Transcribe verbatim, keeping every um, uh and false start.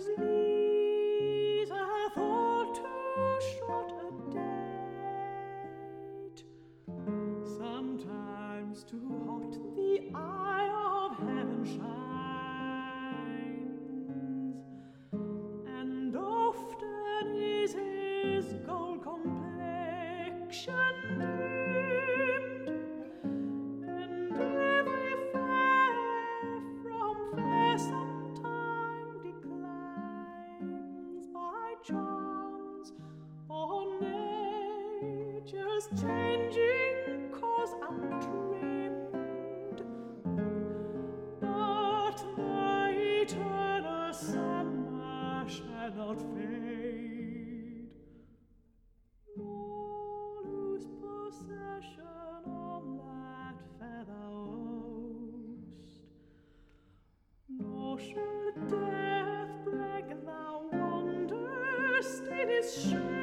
whose leisure thought too short a date. Sometimes too hot the eye of heaven shines, and often is his gold complexion dimmed, and every fair from fair sometime declines by chance or nature's changing course untrimmed. But the eternal summer shall not fade, nor lose possession on that feather host, nor shall death break thou wanderst in his shade.